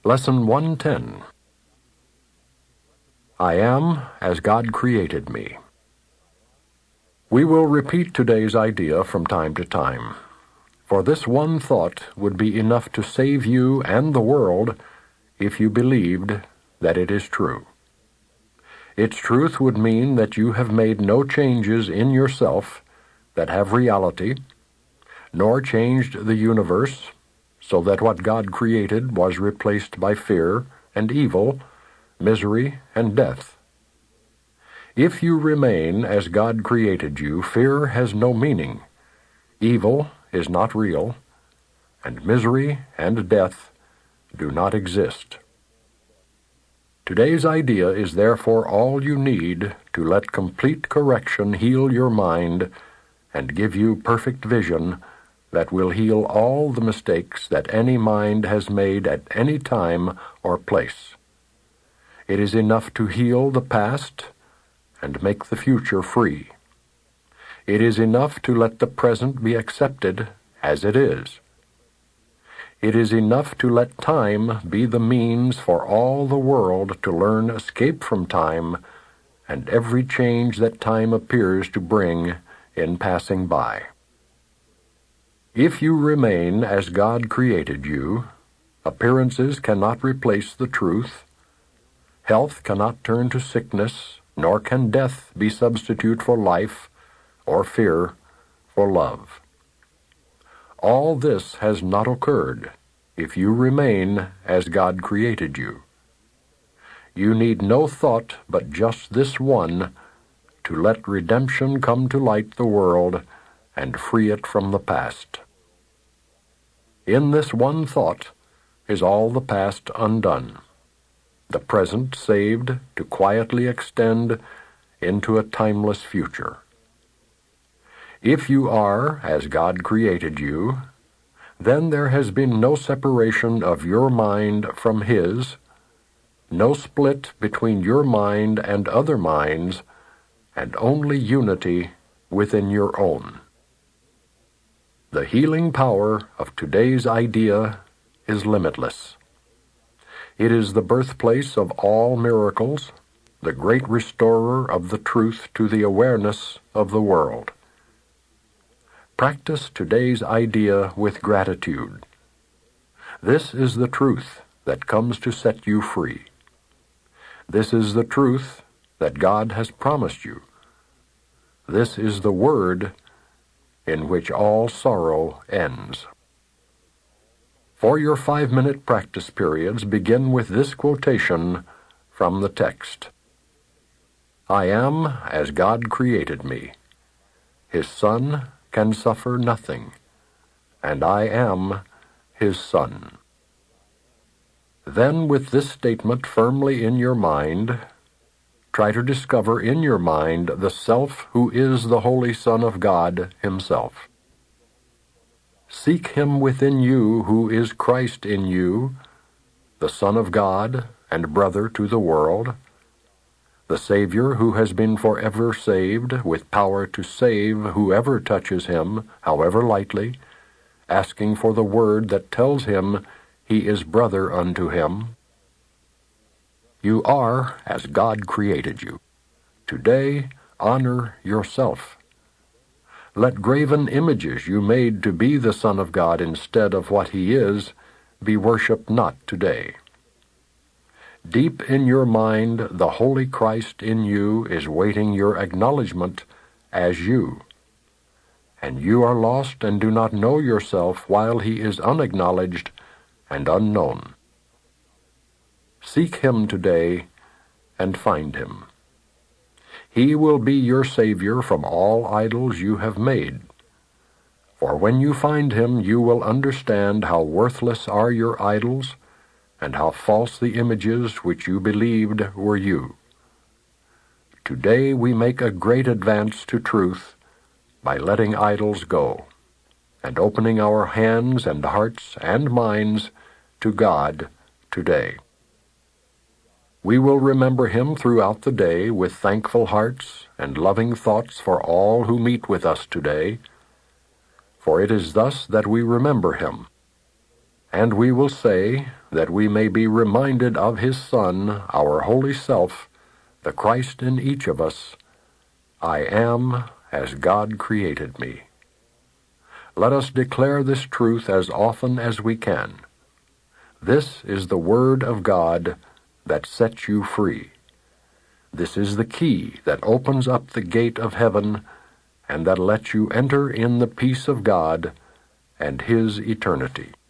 Lesson 110. I am as God created me. We will repeat today's idea from time to time, for this one thought would be enough to save you and the world if you believed that it is true. Its truth would mean that you have made no changes in yourself that have reality, nor changed the universe so that what God created was replaced by fear and evil, misery and death. If you remain as God created you, fear has no meaning, evil is not real, and misery and death do not exist. Today's idea is therefore all you need to let complete correction heal your mind and give you perfect vision that will heal all the mistakes that any mind has made at any time or place. It is enough to heal the past and make the future free. It is enough to let the present be accepted as it is. It is enough to let time be the means for all the world to learn escape from time and every change that time appears to bring in passing by. If you remain as God created you, appearances cannot replace the truth, health cannot turn to sickness, nor can death be substitute for life, or fear for love. All this has not occurred if you remain as God created you. You need no thought but just this one to let redemption come to light the world and free it from the past. In this one thought is all the past undone, the present saved to quietly extend into a timeless future. If you are as God created you, then there has been no separation of your mind from His, no split between your mind and other minds, and only unity within your own. The healing power of today's idea is limitless. It is the birthplace of all miracles, the great restorer of the truth to the awareness of the world. Practice today's idea with gratitude. This is the truth that comes to set you free. This is the truth that God has promised you. This is the word in which all sorrow ends. For your 5-minute practice periods, begin with this quotation from the text. I am as God created me. His Son can suffer nothing, and I am His Son. Then, with this statement firmly in your mind, try to discover in your mind the self who is the Holy Son of God Himself. Seek Him within you who is Christ in you, the Son of God and brother to the world, the Savior who has been forever saved with power to save whoever touches Him, however lightly, asking for the word that tells him he is brother unto him. You are as God created you. Today, honor yourself. Let graven images you made to be the Son of God instead of what He is be worshipped not today. Deep in your mind, the Holy Christ in you is waiting your acknowledgement as you. And you are lost and do not know yourself while He is unacknowledged and unknown. Seek Him today and find Him. He will be your Savior from all idols you have made. For when you find Him, you will understand how worthless are your idols and how false the images which you believed were you. Today we make a great advance to truth by letting idols go and opening our hands and hearts and minds to God today. We will remember Him throughout the day with thankful hearts and loving thoughts for all who meet with us today, for it is thus that we remember Him. And we will say, that we may be reminded of his Son, our holy self, the Christ in each of us. I am as God created me. Let us declare this truth as often as we can. This is the Word of God that sets you free. This is the key that opens up the gate of heaven and that lets you enter in the peace of God and his eternity.